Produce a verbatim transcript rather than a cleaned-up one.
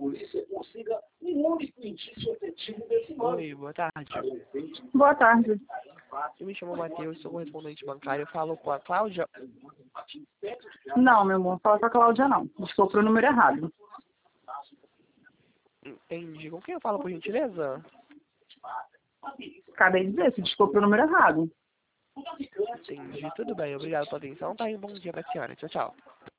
Oi, boa tarde. Boa tarde. Eu me chamo Matheus, sou correspondente bancário. Eu falo com a Cláudia. Não, meu amor, fala com a Cláudia não. Desculpa o número errado. Entendi. Com quem eu falo, por gentileza? Acabei de dizer, se desculpa o número errado. Entendi. Tudo bem. Obrigado pela atenção. Tá aí, um bom dia pra senhora. Tchau, tchau.